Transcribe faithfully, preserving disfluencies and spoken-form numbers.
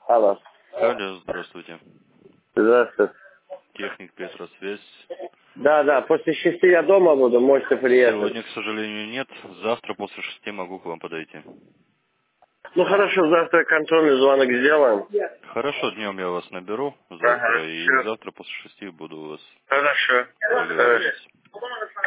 Алло. Алло, здравствуйте. Здравствуйте. Техник Петросвязь. Да, да, после шести я дома буду, можете приехать. Сегодня, к сожалению, нет. Завтра после шести могу к вам подойти. Ну хорошо, завтра контрольный звонок сделаем. Хорошо, днем я вас наберу Ага, завтра, и все. завтра после шести буду у вас. Хорошо. Хорошо. Договорились.